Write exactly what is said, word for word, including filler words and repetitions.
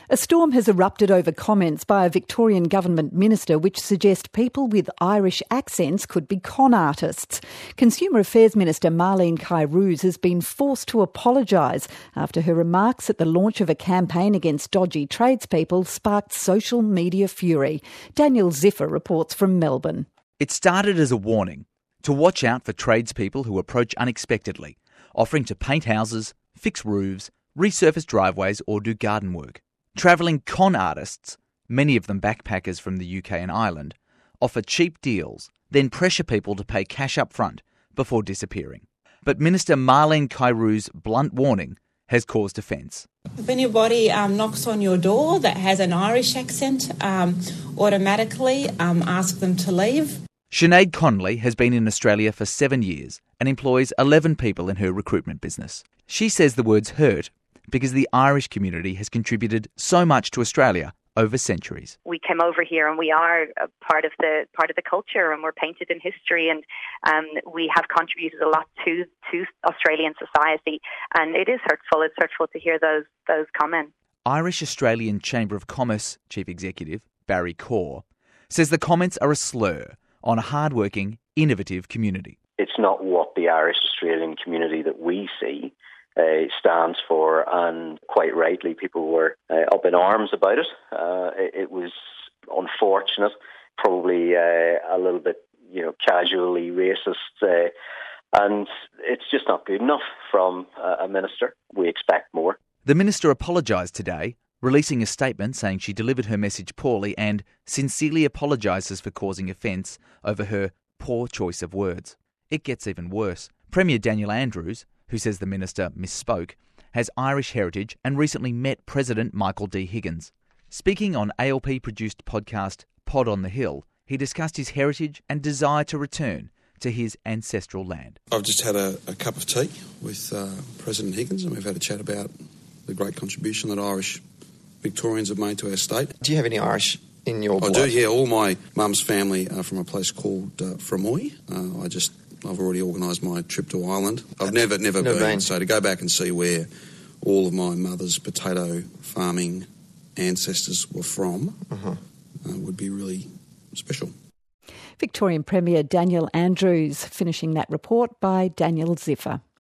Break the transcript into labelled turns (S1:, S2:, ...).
S1: A storm has erupted over comments by a Victorian government minister which suggest people with Irish accents could be con artists. Consumer Affairs Minister Marlene Kairouz has been forced to apologise after her remarks at the launch of a campaign against dodgy tradespeople sparked social media fury. Daniel Ziffer reports from Melbourne.
S2: It started as a warning to watch out for tradespeople who approach unexpectedly, offering to paint houses, fix roofs, resurface driveways or do garden work. Travelling con artists, many of them backpackers from the U K and Ireland, offer cheap deals, then pressure people to pay cash up front before disappearing. But Minister Marlene Kairouz's blunt warning has caused offence.
S3: If anybody um, knocks on your door that has an Irish accent, um, automatically um, ask them to leave.
S2: Sinead Connolly has been in Australia for seven years and employs eleven people in her recruitment business. She says the words hurt because the Irish community has contributed so much to Australia over centuries.
S4: We came over here and we are a part of the part of the culture, and we're painted in history, and um, we have contributed a lot to to Australian society, and it is hurtful. It's hurtful to hear those those comments.
S2: Irish Australian Chamber of Commerce Chief Executive Barry Corr says the comments are a slur on a hard-working, innovative community.
S5: It's not what the Irish Australian community that we see Uh, stands for, and quite rightly people were uh, up in arms about it. Uh, it. It was unfortunate, probably uh, a little bit, you know, casually racist, uh, and it's just not good enough from uh, a minister. We expect more.
S2: The minister apologised today, releasing a statement saying she delivered her message poorly and sincerely apologises for causing offence over her poor choice of words. It gets even worse. Premier Daniel Andrews, who says the minister misspoke, has Irish heritage and recently met President Michael D. Higgins. Speaking on A L P-produced podcast Pod on the Hill, he discussed his heritage and desire to return to his ancestral land.
S6: I've just had a, a cup of tea with uh, President Higgins, and we've had a chat about the great contribution that Irish Victorians have made to our state.
S7: Do you have any Irish in your blood?
S6: I do, yeah. All my mum's family are from a place called uh, Framoy. Uh, I just... I've already organised my trip to Ireland. I've never, never, never been. been. So to go back and see where all of my mother's potato farming ancestors were from uh-huh. uh, would be really special.
S1: Victorian Premier Daniel Andrews finishing that report by Daniel Ziffer.